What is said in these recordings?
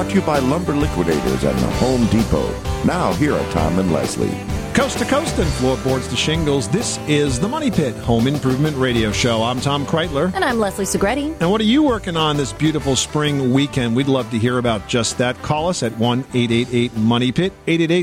Brought to you by Lumber Liquidators and the Home Depot. Now, here are Tom and Leslie. Coast to coast and floorboards to shingles, this is the Money Pit Home Improvement Radio Show. I'm Tom Kreitler. And I'm Leslie Segretti. And what are you working on this beautiful spring weekend? We'd love to hear about just that. Call us at 1-888-MONEY-PIT,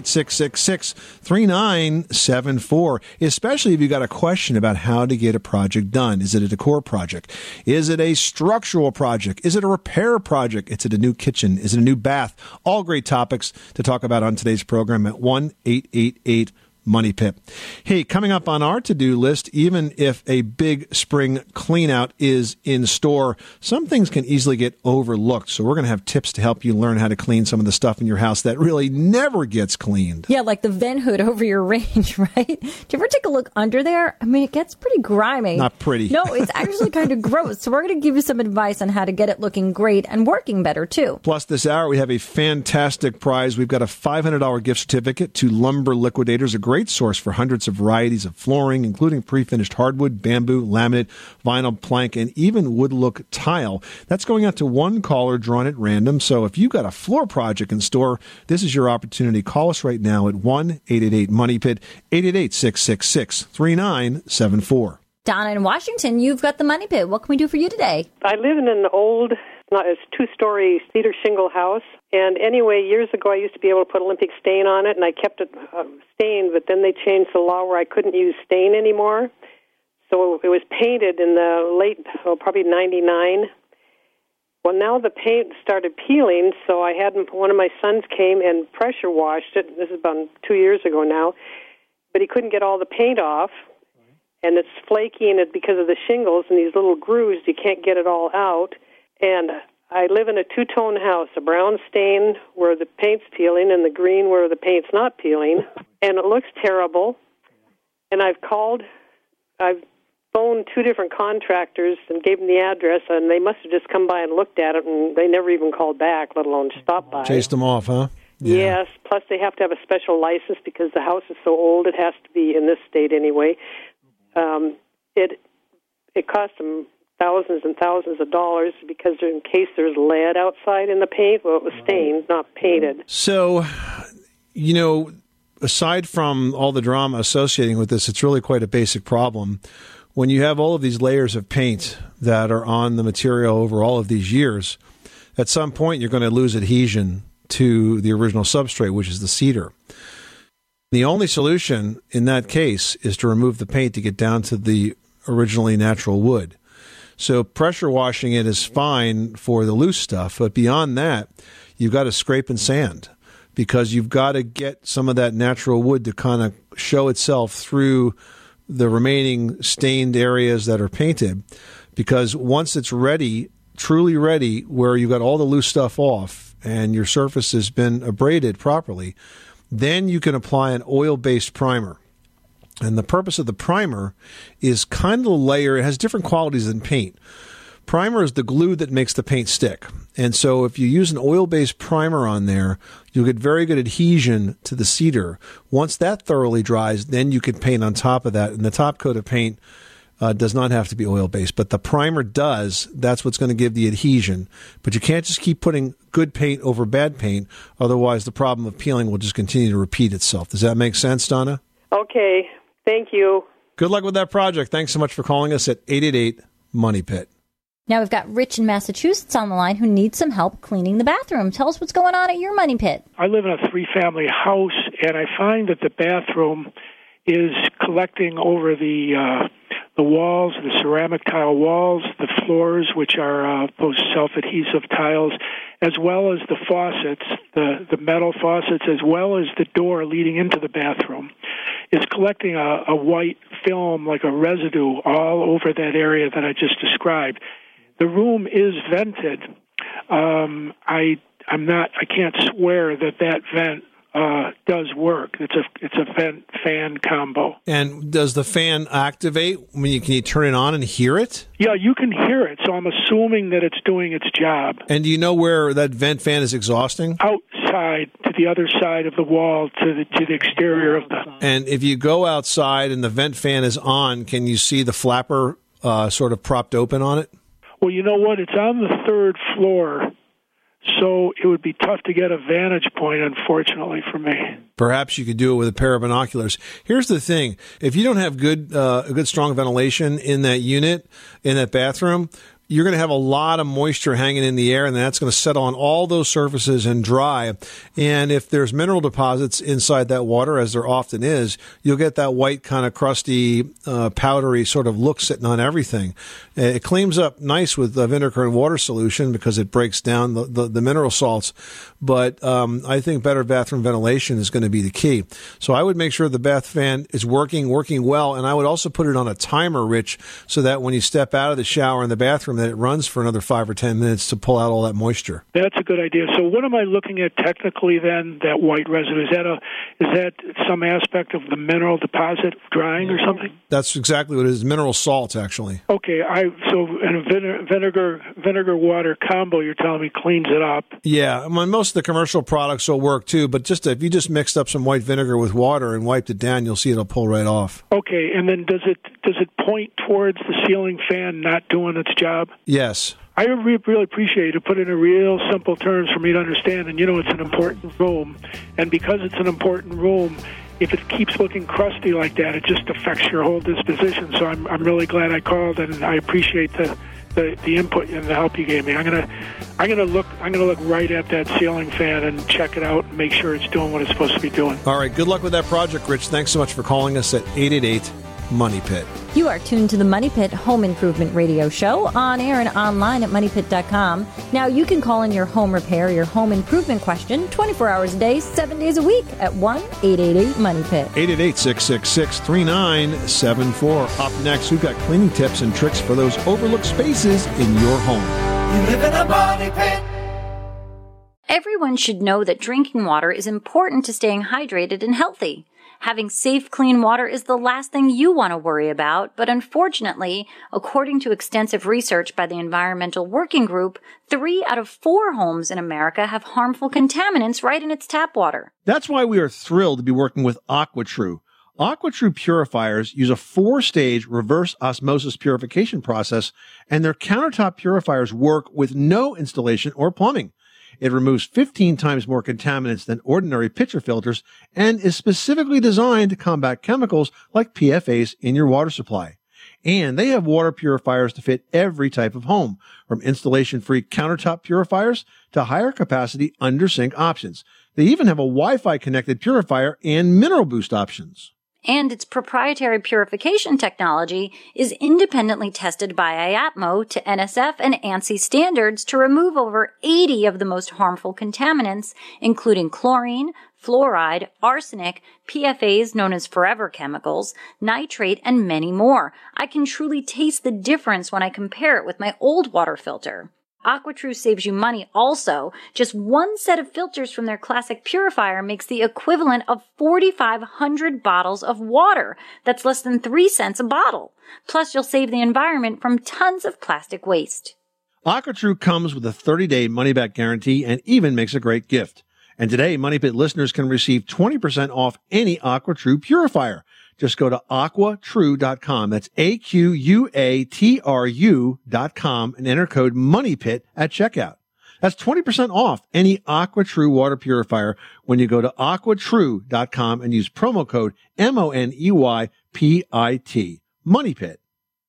888-666-3974, especially if you got a question about how to get a project done. Is it a decor project? Is it a structural project? Is it a repair project? Is it a new kitchen? Is it a new bath? All great topics to talk about on today's program at 1-888-MONEY-PIT. Hey, coming up on our to-do list, even if a big spring clean-out is in store, some things can easily get overlooked. So we're going to have tips to help you learn how to clean some of the stuff in your house that really never gets cleaned. Yeah, like the vent hood over your range, right? Do you ever take a look under there? I mean, it gets pretty grimy. Not pretty. No, it's actually kind of gross. So we're going to give you some advice on how to get it looking great and working better, too. Plus, this hour, we have a fantastic prize. We've got a $500 gift certificate to Lumber Liquidators, a great source for hundreds of varieties of flooring, including pre-finished hardwood, bamboo, laminate, vinyl, plank, and even wood-look tile. That's going out to one caller drawn at random. So if you've got a floor project in store, this is your opportunity. Call us right now at 1-888-MONEY-PIT, 888-666-3974. Donna in Washington, you've got the Money Pit. What can we do for you today? I live in an old, it's two-story cedar shingle house. And anyway, years ago, I used to be able to put Olympic stain on it, and I kept it stained, but then they changed the law where I couldn't use stain anymore. So it was painted in the late, probably 99. Well, now the paint started peeling, so I had one of my sons came and pressure washed it. This is about 2 years ago now. But he couldn't get all the paint off, and it's flaky, and it's because of the shingles and these little grooves. You can't get it all out. And I live in a two-tone house, a brown stain where the paint's peeling and the green where the paint's not peeling, and it looks terrible. And I've phoned two different contractors and gave them the address, and they must have just come by and looked at it, and they never even called back, let alone stopped by. Chased them off, huh? Yeah. Yes, plus they have to have a special license because the house is so old, it has to be in this state anyway. It cost them thousands and thousands of dollars because in case there's lead outside in the paint. Well, it was stained, not painted. So, aside from all the drama associating with this, it's really quite a basic problem. When you have all of these layers of paint that are on the material over all of these years, at some point you're going to lose adhesion to the original substrate, which is the cedar. The only solution in that case is to remove the paint to get down to the originally natural wood. So pressure washing it is fine for the loose stuff, but beyond that, you've got to scrape and sand because you've got to get some of that natural wood to kind of show itself through the remaining stained areas that are painted. Because once it's ready, truly ready, where you've got all the loose stuff off and your surface has been abraded properly, then you can apply an oil-based primer. And the purpose of the primer is kind of a layer. It has different qualities than paint. Primer is the glue that makes the paint stick. And so if you use an oil-based primer on there, you'll get very good adhesion to the cedar. Once that thoroughly dries, then you can paint on top of that. And the top coat of paint does not have to be oil-based, but the primer does. That's what's going to give the adhesion. But you can't just keep putting good paint over bad paint. Otherwise, the problem of peeling will just continue to repeat itself. Does that make sense, Donna? Okay. Thank you. Good luck with that project. Thanks so much for calling us at 888-MONEY-PIT. Now we've got Rich in Massachusetts on the line who needs some help cleaning the bathroom. Tell us what's going on at your Money Pit. I live in a three-family house, and I find that the bathroom is collecting over the walls, the ceramic tile walls, the floors, which are those self-adhesive tiles, as well as the faucets, the metal faucets, as well as the door leading into the bathroom. It's collecting a white film, like a residue, all over that area that I just described. The room is vented. I can't swear that vent does work. It's a vent-fan combo. And does the fan activate? Can you turn it on and hear it? Yeah, you can hear it, so I'm assuming that it's doing its job. And do you know where that vent fan is exhausting? Outside, to the other side of the wall, to the exterior of the... And if you go outside and the vent fan is on, can you see the flapper sort of propped open on it? Well, you know what? It's on the third floor, so it would be tough to get a vantage point, unfortunately, for me. Perhaps you could do it with a pair of binoculars. Here's the thing. If you don't have good strong ventilation in that unit, in that bathroom, you're going to have a lot of moisture hanging in the air, and that's going to settle on all those surfaces and dry. And if there's mineral deposits inside that water, as there often is, you'll get that white kind of crusty, powdery sort of look sitting on everything. It cleans up nice with vinegar and water solution because it breaks down the mineral salts. But I think better bathroom ventilation is going to be the key. So I would make sure the bath fan is working well, and I would also put it on a timer, Rich, so that when you step out of the shower in the bathroom, that it runs for another 5 or 10 minutes to pull out all that moisture. That's a good idea. So what am I looking at technically then, that white residue? Is that some aspect of the mineral deposit drying or something? That's exactly what it is, mineral salts, actually. Okay, so in a vinegar water combo, you're telling me cleans it up. Yeah, most of the commercial products will work too, but if you just mixed up some white vinegar with water and wiped it down, you'll see it'll pull right off. Okay, and then does it point towards the ceiling fan not doing its job? Yes. I really appreciate you to put in a real simple terms for me to understand, and it's an important room, and because it's an important room, if it keeps looking crusty like that, it just affects your whole disposition. So I'm really glad I called, and I appreciate the input and the help you gave me. I'm gonna look right at that ceiling fan and check it out and make sure it's doing what it's supposed to be doing. All right, good luck with that project, Rich. Thanks so much for calling us at 888 Money Pit. You are tuned to the Money Pit Home Improvement Radio Show, on air and online at moneypit.com. Now, you can call in your home repair, your home improvement question 24 hours a day, 7 days a week at 1-888-MONEY-PIT. 888-666-3974. Up next, we've got cleaning tips and tricks for those overlooked spaces in your home. You live in a money pit. Everyone should know that drinking water is important to staying hydrated and healthy. Having safe, clean water is the last thing you want to worry about, but unfortunately, according to extensive research by the Environmental Working Group, 3 out of 4 homes in America have harmful contaminants right in its tap water. That's why we are thrilled to be working with AquaTrue. AquaTrue purifiers use a 4-stage reverse osmosis purification process, and their countertop purifiers work with no installation or plumbing. It removes 15 times more contaminants than ordinary pitcher filters and is specifically designed to combat chemicals like PFAS in your water supply. And they have water purifiers to fit every type of home, from installation-free countertop purifiers to higher capacity under-sink options. They even have a Wi-Fi connected purifier and mineral boost options. And its proprietary purification technology is independently tested by IAPMO to NSF and ANSI standards to remove over 80 of the most harmful contaminants, including chlorine, fluoride, arsenic, PFAS known as forever chemicals, nitrate, and many more. I can truly taste the difference when I compare it with my old water filter. AquaTrue saves you money also. Just one set of filters from their classic purifier makes the equivalent of 4,500 bottles of water. That's less than 3 cents a bottle. Plus, you'll save the environment from tons of plastic waste. AquaTrue comes with a 30-day money-back guarantee and even makes a great gift. And today, Money Pit listeners can receive 20% off any AquaTrue purifier. Just go to AquaTrue.com. That's AQUATRU.com and enter code MONEYPIT at checkout. That's 20% off any AquaTrue water purifier when you go to AquaTrue.com and use promo code MONEYPIT. Money Pit.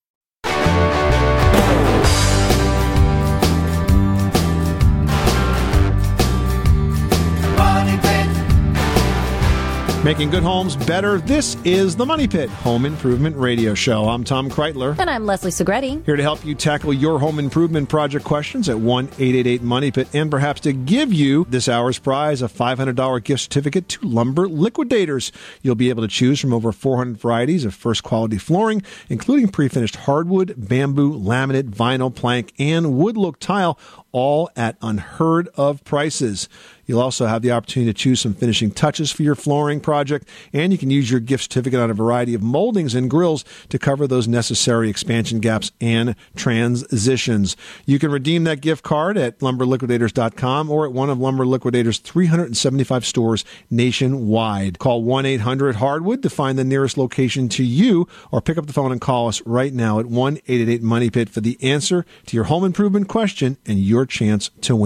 Making good homes better. This is the Money Pit Home Improvement Radio Show. I'm Tom Kreitler. And I'm Leslie Segretti. Here to help you tackle your home improvement project questions at 1-888-MONEY-PIT, and perhaps to give you this hour's prize, a $500 gift certificate to Lumber Liquidators. You'll be able to choose from over 400 varieties of first quality flooring, including pre-finished hardwood, bamboo, laminate, vinyl, plank, and wood look tile, all at unheard of prices. You'll also have the opportunity to choose some finishing touches for your flooring project, and you can use your gift certificate on a variety of moldings and grills to cover those necessary expansion gaps and transitions. You can redeem that gift card at lumberliquidators.com or at one of Lumber Liquidators' 375 stores nationwide. Call 1-800-HARDWOOD to find the nearest location to you, or pick up the phone and call us right now at 1-888-MONEY-PIT for the answer to your home improvement question and your chance to win.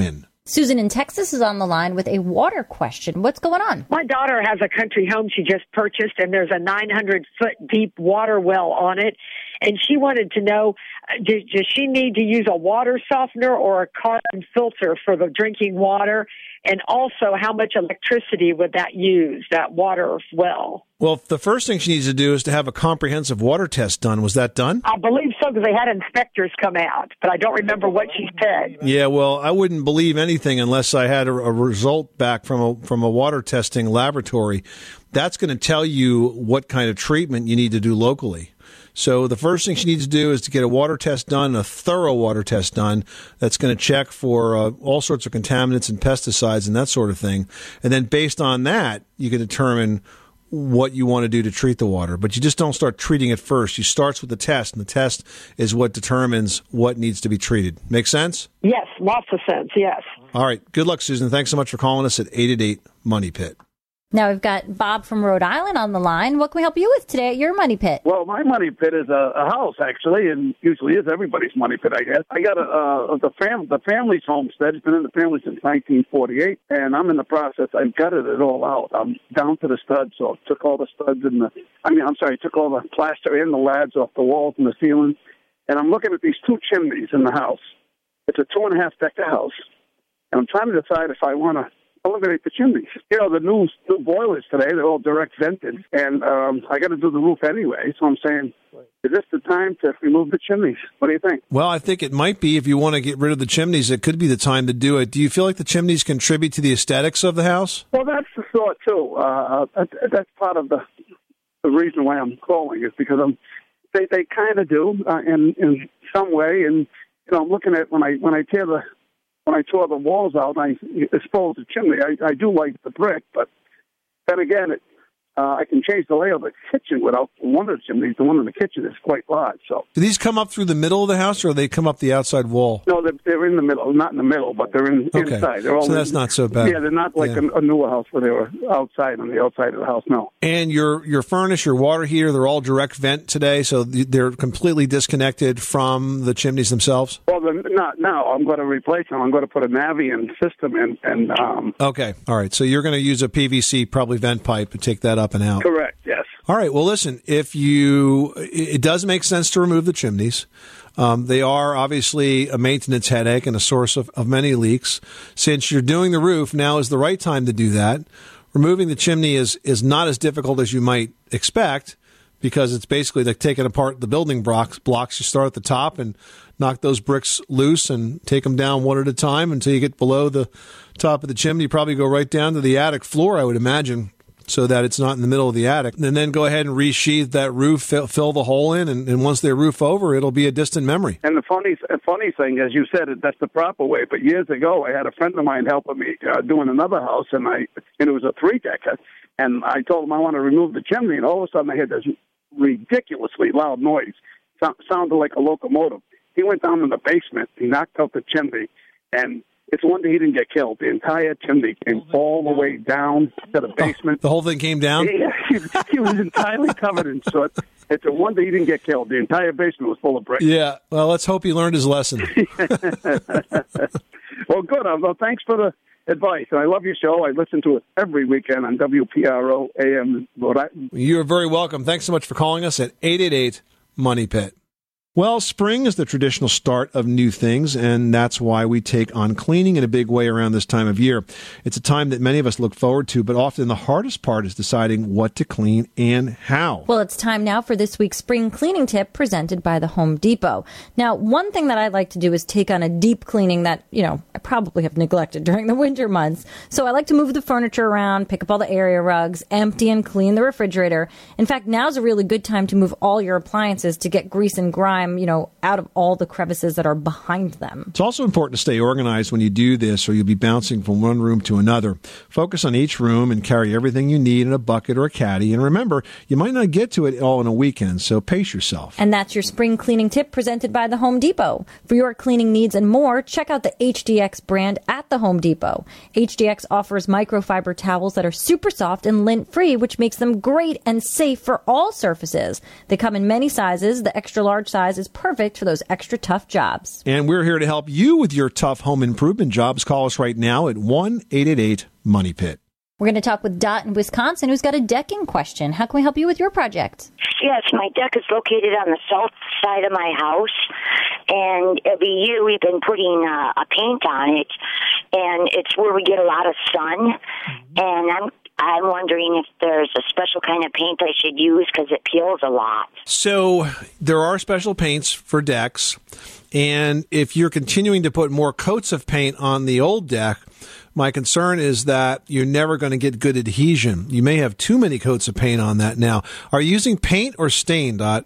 Susan in Texas is on the line with a water question. What's going on? My daughter has a country home she just purchased, and there's a 900-foot deep water well on it. And she wanted to know, does she need to use a water softener or a carbon filter for the drinking water? And also, how much electricity would that use, that water well? Well, the first thing she needs to do is to have a comprehensive water test done. Was that done? I believe so, because they had inspectors come out, but I don't remember what she said. Yeah, well, I wouldn't believe anything unless I had a result back from a water testing laboratory. That's going to tell you what kind of treatment you need to do locally. So the first thing she needs to do is to get a water test done, a thorough water test done that's going to check for all sorts of contaminants and pesticides and that sort of thing. And then based on that, you can determine what you want to do to treat the water. But you just don't start treating it first. You start with the test, and the test is what determines what needs to be treated. Make sense? Yes, lots of sense, yes. All right. Good luck, Susan. Thanks so much for calling us at 888-MONEY-PIT. Now we've got Bob from Rhode Island on the line. What can we help you with today at your money pit? Well, my money pit is a house, actually, and usually is everybody's money pit, I guess. I got the family's homestead. It's been in the family since 1948, and I'm in the process. I've gutted it all out. I'm down to the studs, so I took all the studs took all the plaster and the lads off the walls and the ceiling, and I'm looking at these two chimneys in the house. It's a 2.5-decker house, and I'm trying to decide if I want to eliminate the chimneys. You know, the new boilers today, they're all direct vented, and I got to do the roof anyway, so I'm saying, is this the time to remove the chimneys? What do you think? Well, I think it might be. If you want to get rid of the chimneys, it could be the time to do it. Do you feel like the chimneys contribute to the aesthetics of the house? Well, that's the thought, too. That's part of the reason why I'm calling is because they kind of do in some way, and you know, I'm looking at when I tore the walls out and I exposed the chimney, I do like the brick, but then again, I can change the layout of the kitchen without one of the chimneys. The one in the kitchen is quite large. So, do these come up through the middle of the house, or do they come up the outside wall? No, they're in the middle. Not in the middle, but they're inside. They're all so that's not so bad. Yeah, they're not like a newer house where they were outside on the outside of the house. No. And your furnace, your water heater, they're all direct vent today, so they're completely disconnected from the chimneys themselves. Well, not now. I'm going to replace them. I'm going to put a Navian system in. Okay, all right. So you're going to use a PVC, probably vent pipe, and take that up and out. Correct. Yes. All right. Well, listen. It does make sense to remove the chimneys. They are obviously a maintenance headache and a source of many leaks. Since you're doing the roof, now is the right time to do that. Removing the chimney is not as difficult as you might expect, because it's basically like taking apart the building blocks. You start at the top and knock those bricks loose and take them down one at a time until you get below the top of the chimney. You probably go right down to the attic floor, I would imagine, so that it's not in the middle of the attic. And then go ahead and resheathe that roof, fill the hole in, and once they roof over, it'll be a distant memory. And the funny thing, as you said, that's the proper way. But years ago, I had a friend of mine helping me doing another house, and it was a 3-decker. And I told him I want to remove the chimney, and all of a sudden I had this ridiculously loud noise. Sounded like a locomotive. He went down in the basement. He knocked out the chimney, and it's a wonder he didn't get killed. The entire chimney came all the way down to the basement. The whole thing came down? Yeah, he was entirely covered in soot. It's a wonder he didn't get killed. The entire basement was full of bricks. Yeah, well, let's hope he learned his lesson. Well, good. Well, thanks for the advice. And I love your show. I listen to it every weekend on WPRO AM. You're very welcome. Thanks so much for calling us at 888-MONEY-PIT. Well, spring is the traditional start of new things, and that's why we take on cleaning in a big way around this time of year. It's a time that many of us look forward to, but often the hardest part is deciding what to clean and how. Well, it's time now for this week's spring cleaning tip presented by the Home Depot. Now, one thing that I like to do is take on a deep cleaning that, I probably have neglected during the winter months. So I like to move the furniture around, pick up all the area rugs, empty and clean the refrigerator. In fact, now's a really good time to move all your appliances to get grease and grime, out of all the crevices that are behind them. It's also important to stay organized when you do this, or you'll be bouncing from one room to another. Focus on each room and carry everything you need in a bucket or a caddy. And remember, you might not get to it all in a weekend, so pace yourself. And that's your spring cleaning tip presented by the Home Depot. For your cleaning needs and more, check out the HDX brand at the Home Depot. HDX offers microfiber towels that are super soft and lint-free, which makes them great and safe for all surfaces. They come in many sizes. The extra large size size is perfect for those extra tough jobs. And we're here to help you with your tough home improvement jobs. Call us right now at 1-888-MONEY-PIT. We're going to talk with Dot in Wisconsin, who's got a decking question. How can we help you with your project? Yes, my deck is located on the south side of my house, and every year we've been putting a paint on it, and it's where we get a lot of sun, and I'm wondering if there's a special kind of paint I should use because it peels a lot. So there are special paints for decks, and if you're continuing to put more coats of paint on the old deck, my concern is that you're never going to get good adhesion. You may have too many coats of paint on that now. Are you using paint or stain, Dot?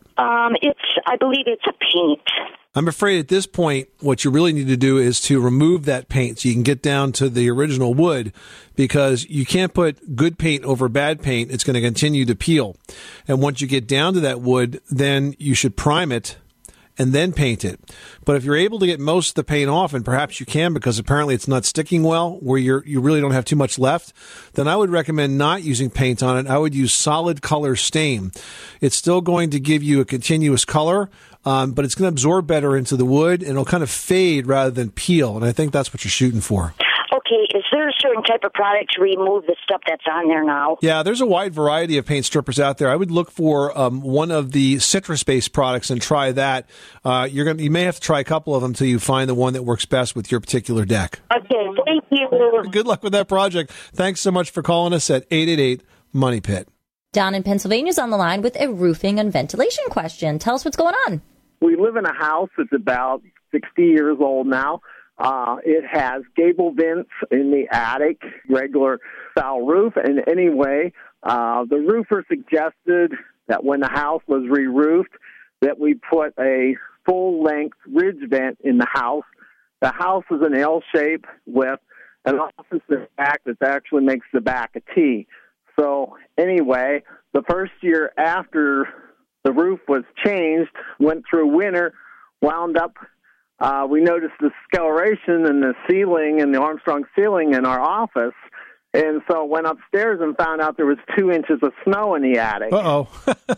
I believe it's a paint. I'm afraid at this point, what you really need to do is to remove that paint so you can get down to the original wood, because you can't put good paint over bad paint. It's going to continue to peel. And once you get down to that wood, then you should prime it and then paint it. But if you're able to get most of the paint off, and perhaps you can because apparently it's not sticking well, where you really don't have too much left, then I would recommend not using paint on it. I would use solid color stain. It's still going to give you a continuous color, but it's going to absorb better into the wood, and it'll kind of fade rather than peel, and I think that's what you're shooting for. Okay, is there a certain type of product to remove the stuff that's on there now? Yeah, there's a wide variety of paint strippers out there. I would look for one of the citrus-based products and try that. You may have to try a couple of them until you find the one that works best with your particular deck. Okay, thank you. Good luck with that project. Thanks so much for calling us at 888-MONEY-PIT. Don in Pennsylvania is on the line with a roofing and ventilation question. Tell us what's going on. We live in a house that's about 60 years old now. It has gable vents in the attic, regular style roof. And anyway, the roofer suggested that when the house was re-roofed, that we put a full-length ridge vent in the house. The house is an L shape with an office in the back that actually makes the back a T. So anyway, the first year after the roof was changed, went through winter, wound up, we noticed the scaleration in the ceiling, in the Armstrong ceiling in our office, and so went upstairs and found out there was 2 inches of snow in the attic. Uh-oh.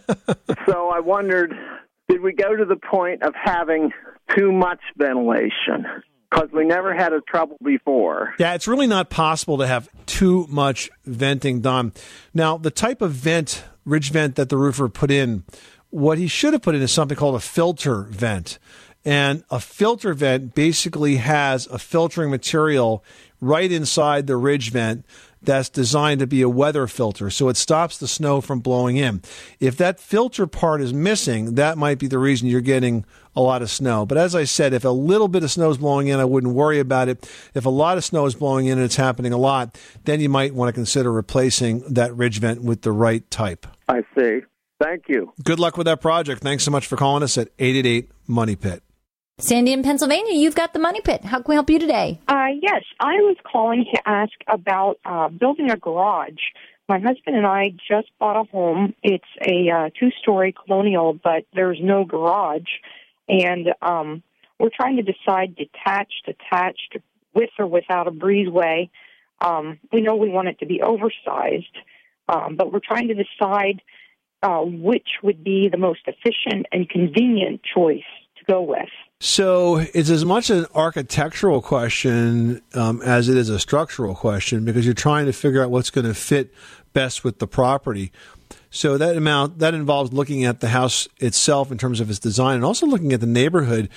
So I wondered, did we go to the point of having too much ventilation? Because we never had a trouble before. Yeah, it's really not possible to have too much venting done. Now, the type of vent, ridge vent that the roofer put in, what he should have put in is something called a filter vent. And a filter vent basically has a filtering material right inside the ridge vent that's designed to be a weather filter, so it stops the snow from blowing in. If that filter part is missing, that might be the reason you're getting a lot of snow. But as I said, if a little bit of snow is blowing in, I wouldn't worry about it. If a lot of snow is blowing in and it's happening a lot, then you might want to consider replacing that ridge vent with the right type. I see. Thank you. Good luck with that project. Thanks so much for calling us at 888-MONEY-PIT. Sandy in Pennsylvania, you've got the Money Pit. How can we help you today? Yes, I was calling to ask about building a garage. My husband and I just bought a home. It's a two-story colonial, but there's no garage. And we're trying to decide detached, with or without a breezeway. We know we want it to be oversized, but we're trying to decide which would be the most efficient and convenient choice to go with. So it's as much an architectural question as it is a structural question, because you're trying to figure out what's going to fit best with the property. So that involves looking at the house itself in terms of its design, and also looking at the neighborhood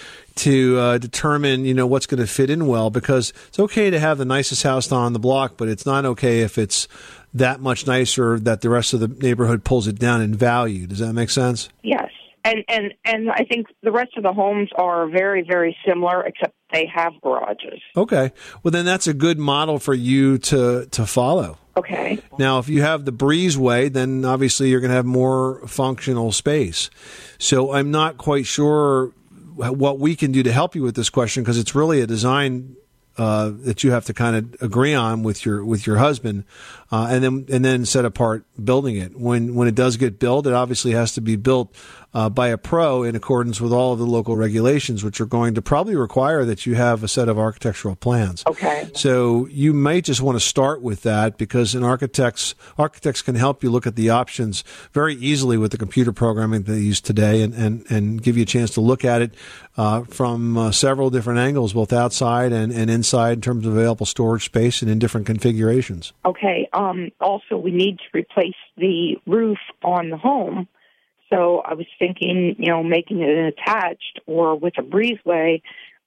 to determine, what's going to fit in well, because it's okay to have the nicest house on the block, but it's not okay if it's that much nicer that the rest of the neighborhood pulls it down in value. Does that make sense? Yes. And I think the rest of the homes are very, very similar, except they have garages. Okay. Well, then that's a good model for you to follow. Okay. Now, if you have the breezeway, then obviously you're going to have more functional space. So I'm not quite sure what we can do to help you with this question, because it's really a design that you have to kind of agree on with your husband, and then set apart building it. When it does get built, it obviously has to be built by a pro in accordance with all of the local regulations, which are going to probably require that you have a set of architectural plans. Okay. So you might just want to start with that, because architects can help you look at the options very easily with the computer programming they use today, and give you a chance to look at it from several different angles, both outside and inside, in terms of available storage space and in different configurations. Okay. Also, we need to replace the roof on the home. So I was thinking, making it an attached or with a breezeway,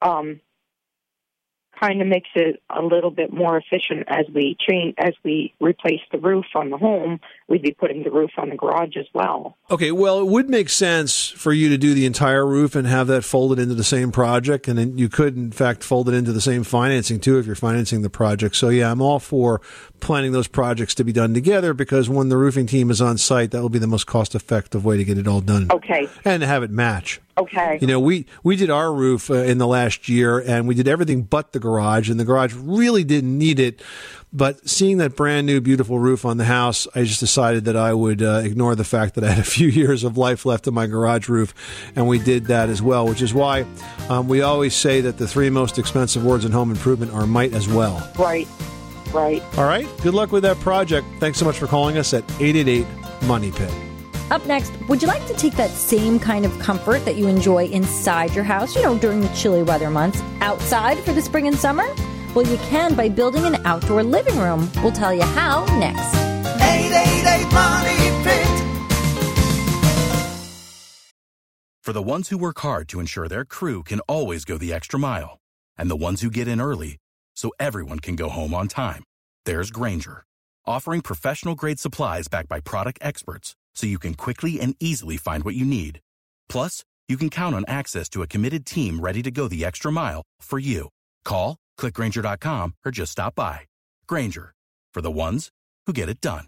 kind of makes it a little bit more efficient as we replace the roof on the home. We'd be putting the roof on the garage as well. Okay, well, it would make sense for you to do the entire roof and have that folded into the same project, and then you could, in fact, fold it into the same financing, too, if you're financing the project. So, yeah, I'm all for planning those projects to be done together, because when the roofing team is on site, that will be the most cost-effective way to get it all done. Okay. And to have it match. Okay. We did our roof in the last year, and we did everything but the garage, and the garage really didn't need it. But seeing that brand new, beautiful roof on the house, I just decided that I would ignore the fact that I had a few years of life left in my garage roof, and we did that as well, which is why we always say that the 3 most expensive words in home improvement are might as well. Right. All right. Good luck with that project. Thanks so much for calling us at 888-MONEY-PIT. Up next, would you like to take that same kind of comfort that you enjoy inside your house, during the chilly weather months, outside for the spring and summer? Well, you can by building an outdoor living room. We'll tell you how next. 888-MONEY-PIT. For the ones who work hard to ensure their crew can always go the extra mile, and the ones who get in early so everyone can go home on time, there's Grainger, offering professional-grade supplies backed by product experts, so you can quickly and easily find what you need. Plus, you can count on access to a committed team ready to go the extra mile for you. Call, click Grainger.com, or just stop by. Grainger, for the ones who get it done.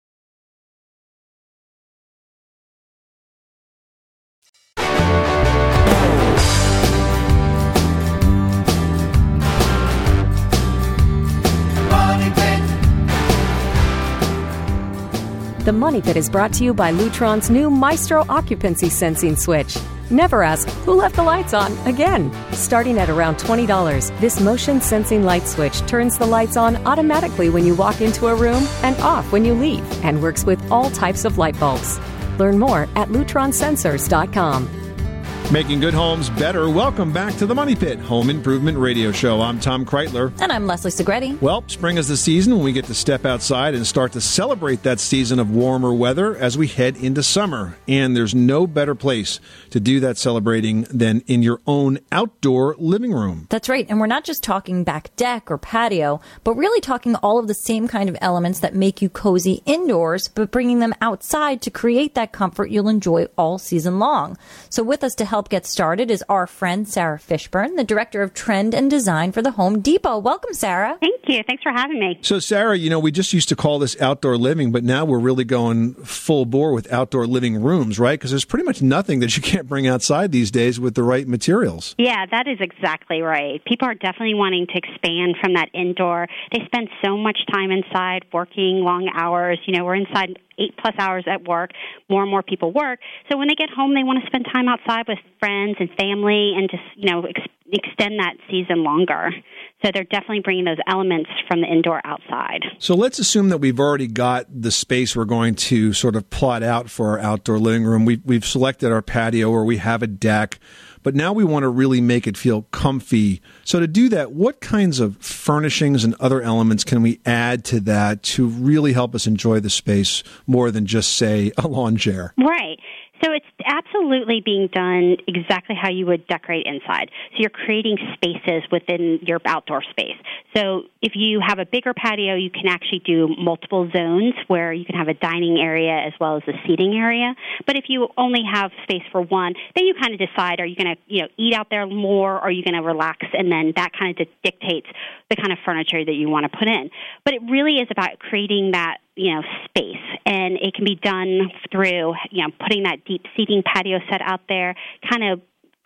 The Money Pit is brought to you by Lutron's new Maestro occupancy sensing switch. Never ask, who left the lights on again? Starting at around $20, this motion sensing light switch turns the lights on automatically when you walk into a room and off when you leave, and works with all types of light bulbs. Learn more at lutronsensors.com. Making good homes better. Welcome back to the Money Pit Home Improvement Radio Show. I'm Tom Kreitler. And I'm Leslie Segretti. Well, spring is the season when we get to step outside and start to celebrate that season of warmer weather as we head into summer. And there's no better place to do that celebrating than in your own outdoor living room. That's right. And we're not just talking back deck or patio, but really talking all of the same kind of elements that make you cozy indoors, but bringing them outside to create that comfort you'll enjoy all season long. So with us to help get started is our friend Sarah Fishburne, the Director of Trend and Design for the Home Depot. Welcome, Sarah. Thank you. Thanks for having me. So, Sarah, we just used to call this outdoor living, but now we're really going full bore with outdoor living rooms, right? Because there's pretty much nothing that you can't bring outside these days with the right materials. Yeah, that is exactly right. People are definitely wanting to expand from that indoor. They spend so much time inside working long hours. We're inside 8+ hours at work. More and more people work. So when they get home, they want to spend time outside with friends and family and just, extend that season longer. So they're definitely bringing those elements from the indoor outside. So let's assume that we've already got the space we're going to sort of plot out for our outdoor living room. We've selected our patio, or we have a deck. But now we want to really make it feel comfy. So to do that, what kinds of furnishings and other elements can we add to that to really help us enjoy the space more than just, say, a lawn chair? Right. So it's absolutely being done exactly how you would decorate inside. So you're creating spaces within your outdoor space. So if you have a bigger patio, you can actually do multiple zones where you can have a dining area as well as a seating area. But if you only have space for one, then you kind of decide, are you going to eat out there more, or are you going to relax? And then that kind of dictates the kind of furniture that you want to put in. But it really is about creating that space, and it can be done through, putting that deep seating patio set out there, kind of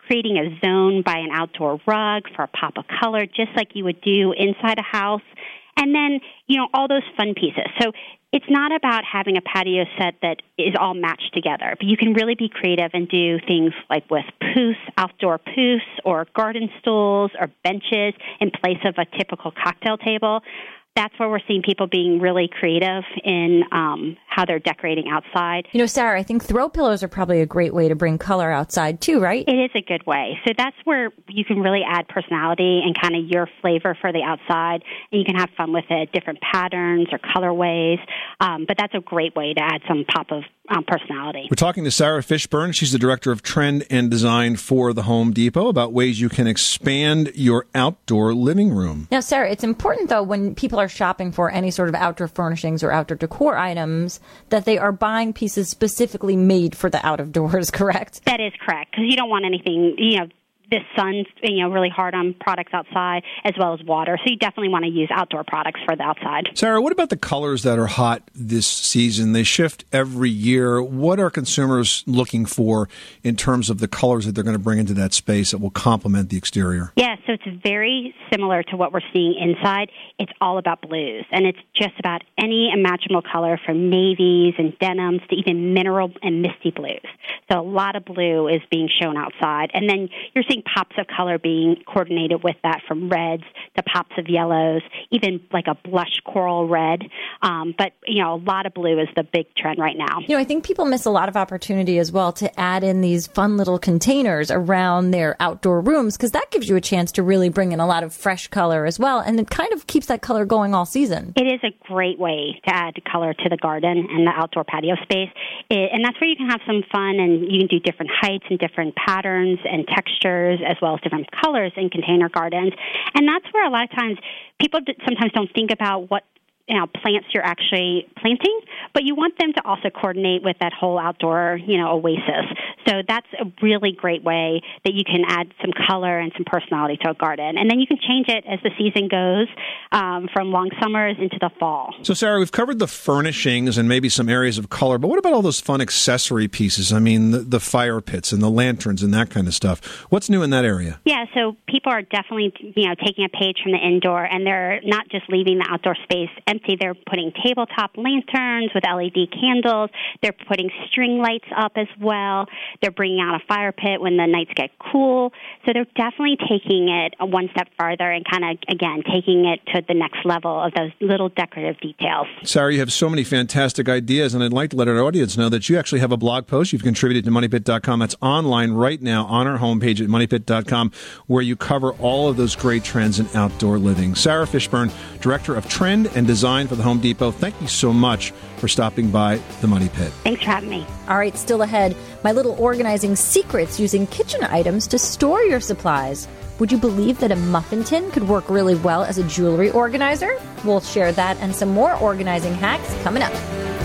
creating a zone by an outdoor rug for a pop of color, just like you would do inside a house. And then, all those fun pieces. So it's not about having a patio set that is all matched together, but you can really be creative and do things like with poofs, outdoor poofs, or garden stools or benches in place of a typical cocktail table. That's where we're seeing people being really creative in how they're decorating outside. Sarah, I think throw pillows are probably a great way to bring color outside too, right? It is a good way. So that's where you can really add personality and kind of your flavor for the outside, and you can have fun with it, different patterns or colorways. But that's a great way to add some pop of personality. We're talking to Sarah Fishburne. She's the Director of Trend and Design for the Home Depot about ways you can expand your outdoor living room. Now, Sarah, it's important, though, when people are shopping for any sort of outdoor furnishings or outdoor decor items, that they are buying pieces specifically made for the out of doors, correct? That is correct, because you don't want anything, the sun's really hard on products outside as well as water. So you definitely want to use outdoor products for the outside. Sarah, what about the colors that are hot this season? They shift every year. What are consumers looking for in terms of the colors that they're going to bring into that space that will complement the exterior? Yeah, so it's very similar to what we're seeing inside. It's all about blues, and it's just about any imaginable color from navies and denims to even mineral and misty blues. So a lot of blue is being shown outside, and then you're seeing pops of color being coordinated with that, from reds to pops of yellows, even like a blush coral red. But a lot of blue is the big trend right now. I think people miss a lot of opportunity as well to add in these fun little containers around their outdoor rooms, because that gives you a chance to really bring in a lot of fresh color as well, and it kind of keeps that color going all season. It is a great way to add color to the garden and the outdoor patio space, and that's where you can have some fun, and you can do different heights and different patterns and textures, as well as different colors in container gardens. And that's where a lot of times people sometimes don't think about what plants you're actually planting, but you want them to also coordinate with that whole outdoor, oasis. So that's a really great way that you can add some color and some personality to a garden. And then you can change it as the season goes, from long summers into the fall. So, Sarah, we've covered the furnishings and maybe some areas of color, but what about all those fun accessory pieces? I mean, the fire pits and the lanterns and that kind of stuff. What's new in that area? Yeah, so people are definitely, taking a page from the indoor, and they're not just leaving the outdoor space empty. They're putting tabletop lanterns with LED candles. They're putting string lights up as well. They're bringing out a fire pit when the nights get cool. So they're definitely taking it one step farther and kind of, again, taking it to the next level of those little decorative details. Sarah, you have so many fantastic ideas, and I'd like to let our audience know that you actually have a blog post you've contributed to MoneyPit.com. That's online right now on our homepage at MoneyPit.com, where you cover all of those great trends in outdoor living. Sarah Fishburne, Director of Trend and Design for the Home Depot, thank you so much for stopping by the Money Pit. Thanks for having me. All right, still ahead, my little organizing secrets using kitchen items to store your supplies. Would you believe that a muffin tin could work really well as a jewelry organizer? We'll share that and some more organizing hacks coming up.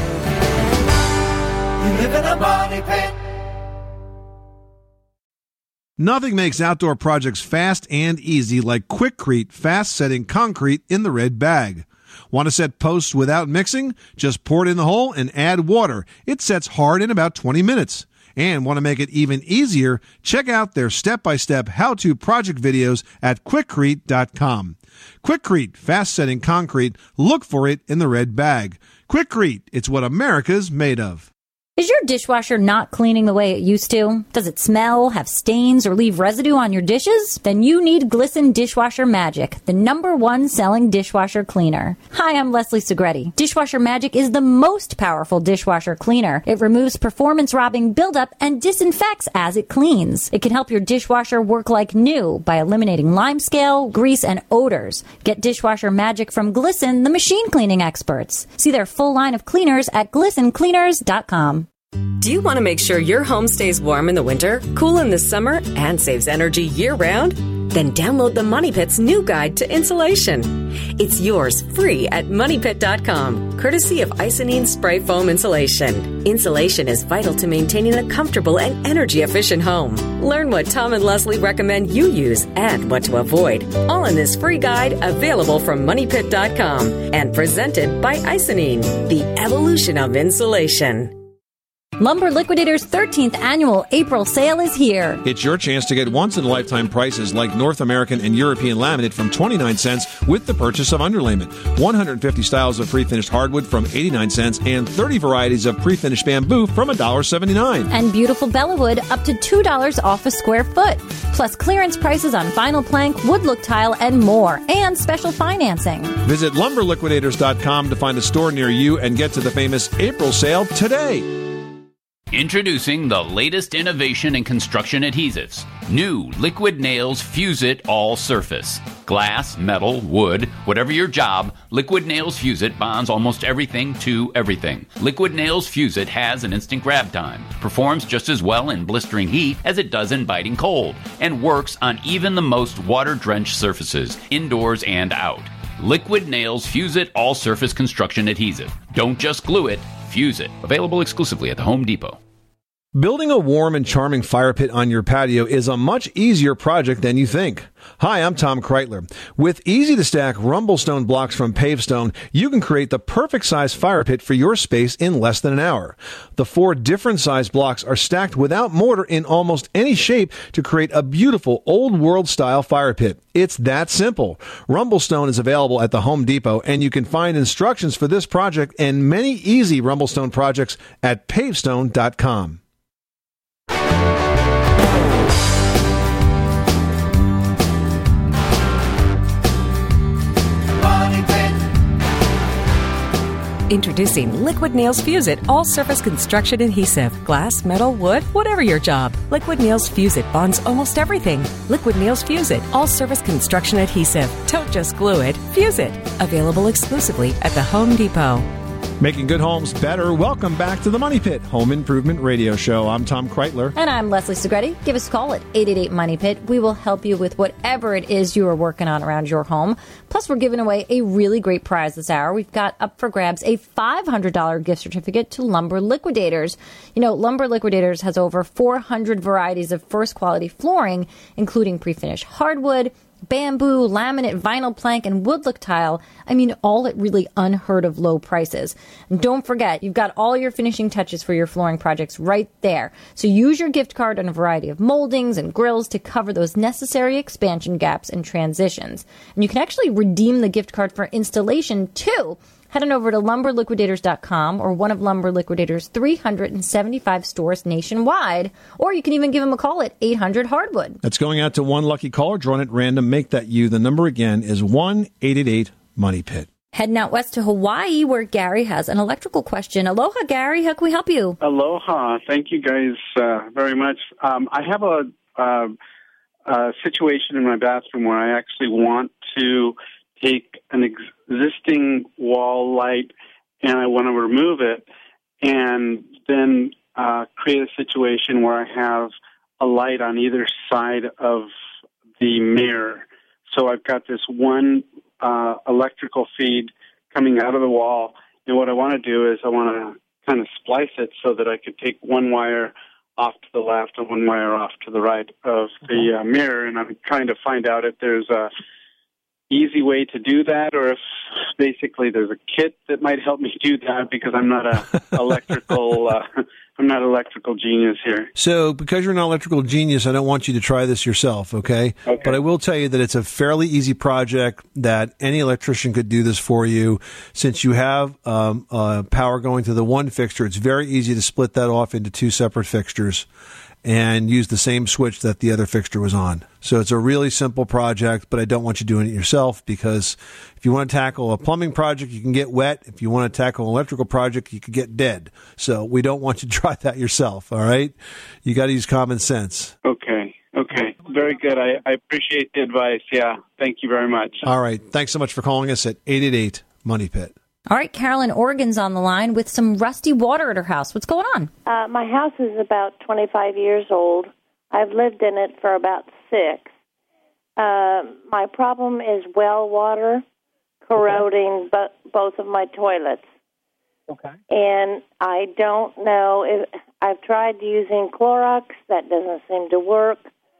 You live in a money pit. Nothing makes outdoor projects fast and easy like Quikrete fast-setting concrete in the red bag. Want to set posts without mixing? Just pour it in the hole and add water. It sets hard in about 20 minutes. And want to make it even easier? Check out their step-by-step how-to project videos at Quikrete.com. Quikrete fast-setting concrete. Look for it in the red bag. Quikrete, it's what America's made of. Is your dishwasher not cleaning the way it used to? Does it smell, have stains, or leave residue on your dishes? Then you need Glisten Dishwasher Magic, the #1 selling dishwasher cleaner. Hi, I'm Leslie Segretti. Dishwasher Magic is the most powerful dishwasher cleaner. It removes performance-robbing buildup and disinfects as it cleans. It can help your dishwasher work like new by eliminating limescale, grease, and odors. Get Dishwasher Magic from Glisten, the machine cleaning experts. See their full line of cleaners at GlistenCleaners.com. Do you want to make sure your home stays warm in the winter, cool in the summer, and saves energy year-round? Then download the Money Pit's new guide to insulation. It's yours free at MoneyPit.com, courtesy of Icynene Spray Foam Insulation. Insulation is vital to maintaining a comfortable and energy-efficient home. Learn what Tom and Leslie recommend you use and what to avoid, all in this free guide available from MoneyPit.com and presented by Icynene, the evolution of insulation. Lumber Liquidators' 13th annual April sale is here. It's your chance to get once-in-a-lifetime prices like North American and European laminate from 29 cents with the purchase of underlayment, 150 styles of pre-finished hardwood from 89 cents, and 30 varieties of pre-finished bamboo from $1.79. And beautiful Bellawood up to $2 off a square foot. Plus clearance prices on vinyl plank, wood look tile, and more. And special financing. Visit lumberliquidators.com to find a store near you and get to the famous April sale today. Introducing the latest innovation in construction adhesives. New Liquid Nails Fuse-It All Surface. Glass, metal, wood, whatever your job, Liquid Nails Fuse-It bonds almost everything to everything. Liquid Nails Fuse-It has an instant grab time, performs just as well in blistering heat as it does in biting cold, and works on even the most water-drenched surfaces, indoors and out. Liquid Nails Fuse-It All Surface Construction Adhesive. Don't just glue it, fuse it. Available exclusively at the Home Depot. Building a warm and charming fire pit on your patio is a much easier project than you think. Hi, I'm Tom Kreitler. With easy-to-stack Rumblestone blocks from Pavestone, you can create the perfect size fire pit for your space in less than an hour. The 4 different size blocks are stacked without mortar in almost any shape to create a beautiful old-world-style fire pit. It's that simple. Rumblestone is available at the Home Depot, and you can find instructions for this project and many easy Rumblestone projects at pavestone.com. Introducing Liquid Nails Fuse-It All-Surface Construction Adhesive. Glass, metal, wood, whatever your job. Liquid Nails Fuse-It bonds almost everything. Liquid Nails Fuse-It All-Surface Construction Adhesive. Don't just glue it, fuse it. Available exclusively at the Home Depot. Making good homes better. Welcome back to the Money Pit Home Improvement Radio Show. I'm Tom Kreitler. And I'm Leslie Segretti. Give us a call at 888-MONEY-PIT. We will help you with whatever it is you are working on around your home. Plus, we're giving away a really great prize this hour. We've got up for grabs a $500 gift certificate to Lumber Liquidators. You know, Lumber Liquidators has over 400 varieties of first-quality flooring, including pre-finished hardwood, bamboo, laminate, vinyl plank, and wood look tile. I mean, all at really unheard of low prices. And don't forget, you've got all your finishing touches for your flooring projects right there. So use your gift card on a variety of moldings and grills to cover those necessary expansion gaps and transitions. And you can actually redeem the gift card for installation too. Head on over to lumberliquidators.com or one of Lumber Liquidators' 375 stores nationwide. Or you can even give them a call at 800-HARDWOOD. That's going out to one lucky caller drawn at random. Make that you. The number again is 1-888-MONEY-PIT. Heading out west to Hawaii, where Gary has an electrical question. Aloha, Gary. How can we help you? Aloha. Thank you guys very much. I have a situation in my bathroom where I actually want to take an existing wall light and I want to remove it and then create a situation where I have a light on either side of the mirror. So I've got this one electrical feed coming out of the wall, and what I want to do is I want to kind of splice it so that I could take one wire off to the left and one wire off to the right of the mirror, and I'm trying to find out if there's a easy way to do that, or if basically there's a kit that might help me do that, because I'm not a electrical I'm not an electrical genius here. So because you're an electrical genius, I don't want you to try this yourself, okay? But I will tell you that it's a fairly easy project, that any electrician could do this for you. Since you have power going to the one fixture, it's very easy to split that off into 2 separate fixtures and use the same switch that the other fixture was on. So it's a really simple project, but I don't want you doing it yourself, because if you want to tackle a plumbing project, you can get wet. If you want to tackle an electrical project, you could get dead. So we don't want you to try that yourself, all right? You got to use common sense. Okay. Very good. I appreciate the advice. Yeah. Thank you very much. All right. Thanks so much for calling us at 888-MONEY-PIT. All right, Carolyn Oregon's on the line with some rusty water at her house. What's going on? My house is about 25 years old. I've lived in it for about 6. My problem is well water corroding both of my toilets. Okay. And I don't know if I've tried using Clorox. That doesn't seem to work.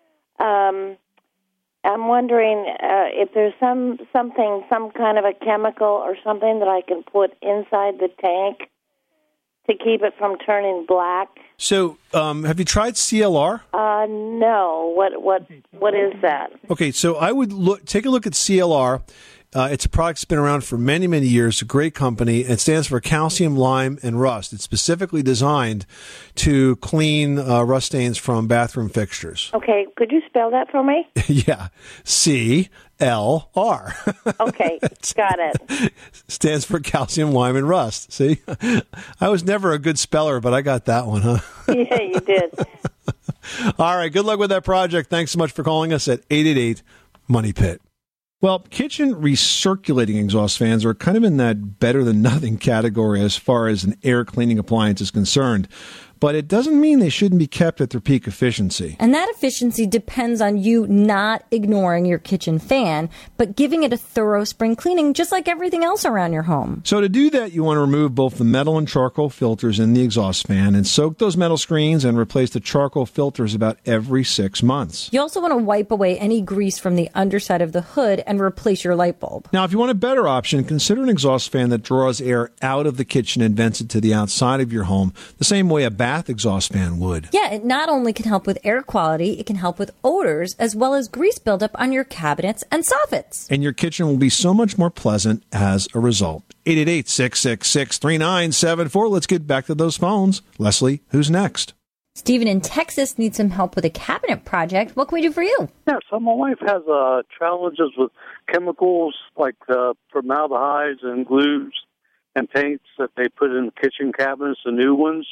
I'm wondering if there's some kind of a chemical or something that I can put inside the tank to keep it from turning black. So, have you tried CLR? No. What is that? Okay, so I would take a look at CLR. It's a product that's been around for many, many years. A great company. It stands for calcium, lime, and rust. It's specifically designed to clean rust stains from bathroom fixtures. Okay, could you spell that for me? Yeah, CLR. Okay, got it. Stands for calcium, lime, and rust. See, I was never a good speller, but I got that one, huh? Yeah, you did. All right, good luck with that project. Thanks so much for calling us at 888-MONEY-PIT. Well, kitchen recirculating exhaust fans are kind of in that better than nothing category as far as an air cleaning appliance is concerned. But it doesn't mean they shouldn't be kept at their peak efficiency. And that efficiency depends on you not ignoring your kitchen fan, but giving it a thorough spring cleaning, just like everything else around your home. So to do that, you want to remove both the metal and charcoal filters in the exhaust fan and soak those metal screens and replace the charcoal filters about every 6 months. You also want to wipe away any grease from the underside of the hood and replace your light bulb. Now, if you want a better option, consider an exhaust fan that draws air out of the kitchen and vents it to the outside of your home, the same way a bath exhaust fan would. Yeah, it not only can help with air quality, it can help with odors, as well as grease buildup on your cabinets and soffits. And your kitchen will be so much more pleasant as a result. 888-666-3974. Let's get back to those phones. Leslie, who's next? Stephen in Texas needs some help with a cabinet project. What can we do for you? Yeah, so my wife has challenges with chemicals like formaldehydes and glues and paints that they put in the kitchen cabinets, the new ones.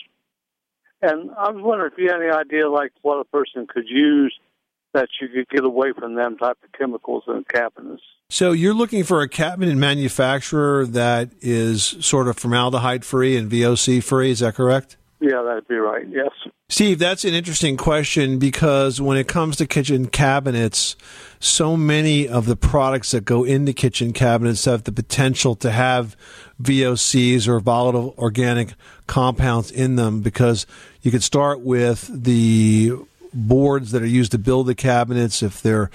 And I was wondering if you had any idea, like, what a person could use that you could get away from them type of chemicals in cabinets. So you're looking for a cabinet manufacturer that is sort of formaldehyde-free and VOC-free, is that correct? Yeah, that'd be right, yes. Steve, that's an interesting question because when it comes to kitchen cabinets, so many of the products that go into kitchen cabinets have the potential to have VOCs or volatile organic compounds in them because you could start with the boards that are used to build the cabinets, if they're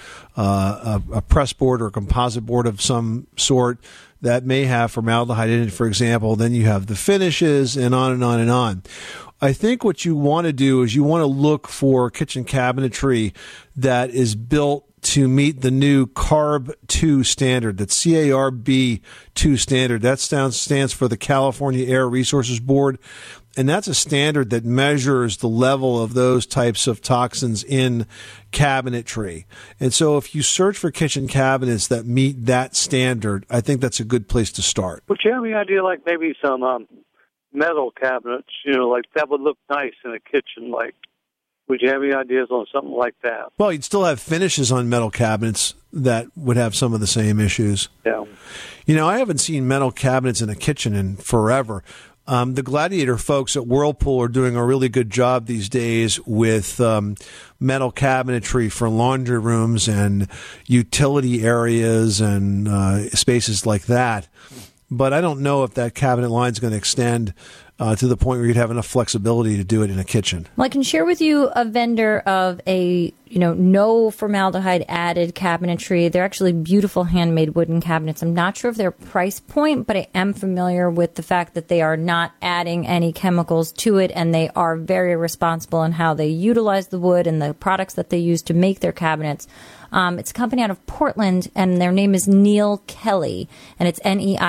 a press board or a composite board of some sort that may have formaldehyde in it, for example. Then you have the finishes and on and on and on. I think what you want to do is you want to look for kitchen cabinetry that is built to meet the new CARB 2 standard, the CARB 2 standard. That stands for the California Air Resources Board. And that's a standard that measures the level of those types of toxins in cabinetry. And so if you search for kitchen cabinets that meet that standard, I think that's a good place to start. Would you have any idea, like maybe some metal cabinets, like that would look nice in a kitchen? Like, would you have any ideas on something like that? Well, you'd still have finishes on metal cabinets that would have some of the same issues. Yeah. I haven't seen metal cabinets in a kitchen in forever. The Gladiator folks at Whirlpool are doing a really good job these days with metal cabinetry for laundry rooms and utility areas and spaces like that. But I don't know if that cabinet line is going to extend to the point where you'd have enough flexibility to do it in a kitchen. Well, I can share with you a vendor of a, no formaldehyde added cabinetry. They're actually beautiful handmade wooden cabinets. I'm not sure of their price point, but I am familiar with the fact that they are not adding any chemicals to it, and they are very responsible in how they utilize the wood and the products that they use to make their cabinets. It's a company out of Portland, and their name is Neil Kelly, and it's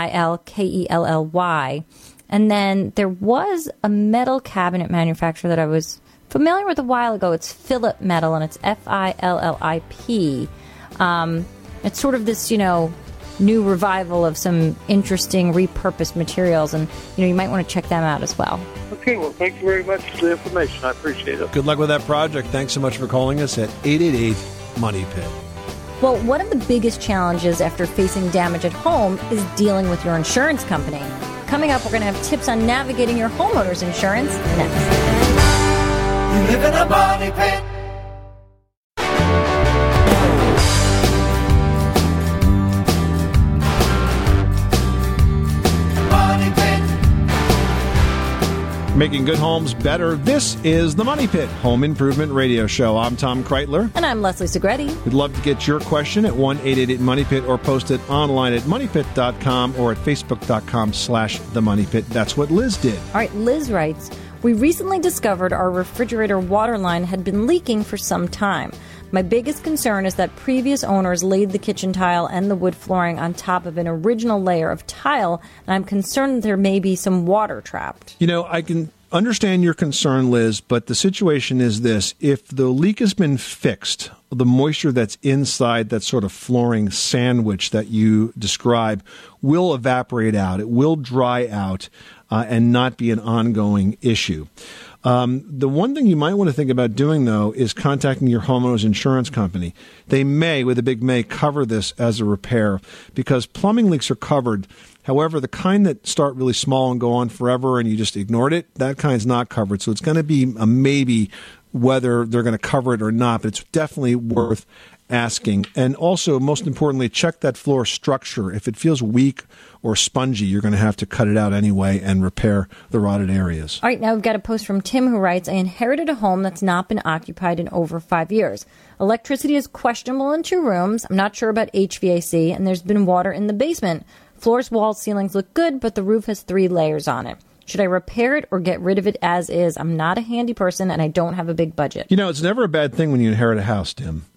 Neilkelly. And then there was a metal cabinet manufacturer that I was familiar with a while ago. It's Phillip Metal, and it's Fillip. It's sort of this, new revival of some interesting repurposed materials, and, you might want to check them out as well. Okay, well, thank you very much for the information. I appreciate it. Good luck with that project. Thanks so much for calling us at 888-MONEY-PIT. Well, one of the biggest challenges after facing damage at home is dealing with your insurance company. Coming up, we're going to have tips on navigating your homeowner's insurance next. You live in a money pit. Making good homes better. This is the Money Pit Home Improvement Radio Show. I'm Tom Kreitler. And I'm Leslie Segretti. We'd love to get your question at 1-888-MONEYPIT or post it online at moneypit.com or at facebook.com/themoneypit. That's what Liz did. All right, Liz writes, we recently discovered our refrigerator water line had been leaking for some time. My biggest concern is that previous owners laid the kitchen tile and the wood flooring on top of an original layer of tile, and I'm concerned there may be some water trapped. You know, I can understand your concern, Liz, but the situation is this. If the leak has been fixed, the moisture that's inside that sort of flooring sandwich that you describe will evaporate out. It will dry out and not be an ongoing issue. The one thing you might want to think about doing, though, is contacting your homeowner's insurance company. They may, with a big may, cover this as a repair because plumbing leaks are covered. However, the kind that start really small and go on forever and you just ignored it, that kind's not covered. So it's going to be a maybe whether they're going to cover it or not, but it's definitely worth asking. And also, most importantly, check that floor structure. If it feels weak or spongy, you're going to have to cut it out anyway and repair the rotted areas. All right, now we've got a post from Tim who writes, I inherited a home that's not been occupied in over 5 years. Electricity is questionable in 2 rooms. I'm not sure about HVAC, and there's been water in the basement. Floors, walls, ceilings look good, but the roof has 3 layers on it. Should I repair it or get rid of it as is? I'm not a handy person and I don't have a big budget. You know, it's never a bad thing when you inherit a house, Tim.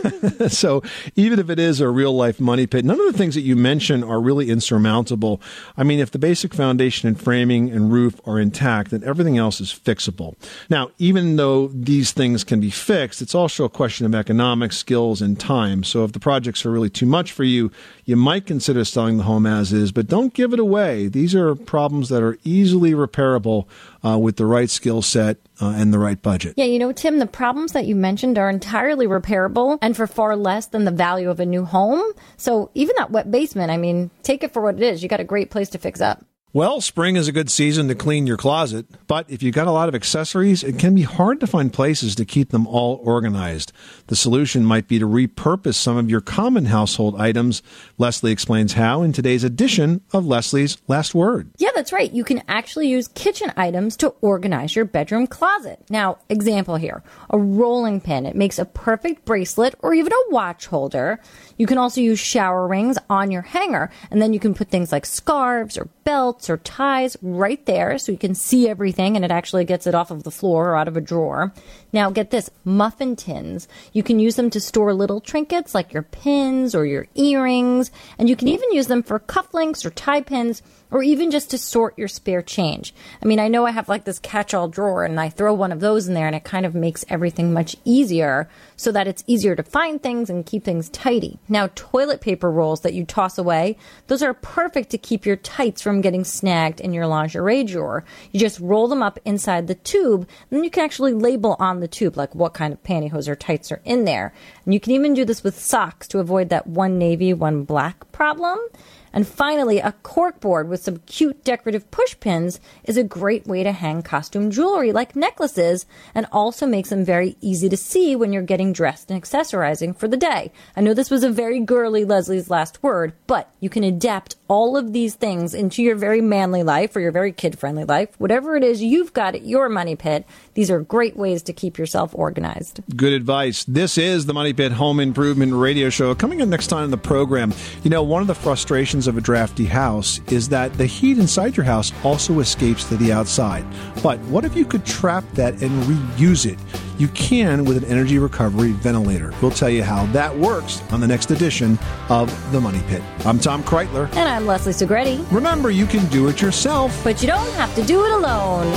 So even if it is a real-life money pit, none of the things that you mention are really insurmountable. I mean, if the basic foundation and framing and roof are intact, then everything else is fixable. Now, even though these things can be fixed, it's also a question of economics, skills, and time. So if the projects are really too much for you, you might consider selling the home as is, but don't give it away. These are problems that are easily repairable with the right skill set and the right budget. Yeah, you know, Tim, the problems that you mentioned are entirely repairable and for far less than the value of a new home. So even that wet basement, I mean, take it for what it is. You got a great place to fix up. Well, spring is a good season to clean your closet, but if you've got a lot of accessories, it can be hard to find places to keep them all organized. The solution might be to repurpose some of your common household items. Leslie explains how in today's edition of Leslie's Last Word. Yeah, that's right. You can actually use kitchen items to organize your bedroom closet. Now, example here, a rolling pin. It makes a perfect bracelet or even a watch holder. You can also use shower rings on your hanger, and then you can put things like scarves or belts or ties right there so you can see everything and it actually gets it off of the floor or out of a drawer. Now, get this, muffin tins. You can use them to store little trinkets like your pins or your earrings, and you can even use them for cufflinks or tie pins or even just to sort your spare change. I mean, I know I have like this catch-all drawer and I throw one of those in there and it kind of makes everything much easier so that it's easier to find things and keep things tidy. Now, toilet paper rolls that you toss away, those are perfect to keep your tights from getting snagged in your lingerie drawer. You just roll them up inside the tube, and then you can actually label on the tube like what kind of pantyhose or tights are in there. And you can even do this with socks to avoid that one navy, one black problem. And finally, a corkboard with some cute decorative push pins is a great way to hang costume jewelry like necklaces and also makes them very easy to see when you're getting dressed and accessorizing for the day. I know this was a very girly Leslie's Last Word, but you can adapt all of these things into your very manly life or your very kid-friendly life. Whatever it is you've got at your money pit, these are great ways to keep yourself organized. Good advice. This is the Money Pit Home Improvement Radio Show. Coming up next time in the program, you know, one of the frustrations of a drafty house is that the heat inside your house also escapes to the outside. But what if you could trap that and reuse it? You can with an energy recovery ventilator. We'll tell you how that works on the next edition of The Money Pit. I'm Tom Kreitler. And I'm Leslie Segretti. Remember, you can do it yourself, but you don't have to do it alone.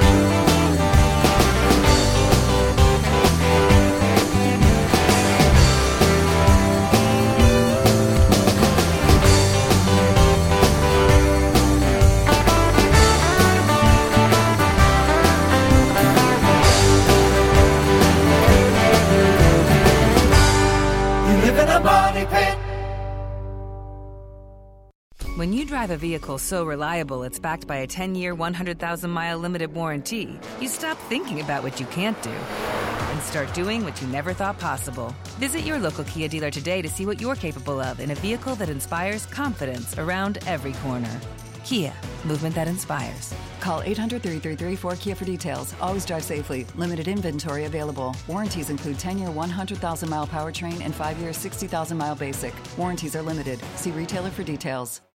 When you drive a vehicle so reliable it's backed by a 10-year, 100,000-mile limited warranty, you stop thinking about what you can't do and start doing what you never thought possible. Visit your local Kia dealer today to see what you're capable of in a vehicle that inspires confidence around every corner. Kia, movement that inspires. Call 800-333-4KIA for details. Always drive safely. Limited inventory available. Warranties include 10-year 100,000-mile powertrain and 5-year 60,000-mile basic. Warranties are limited. See retailer for details.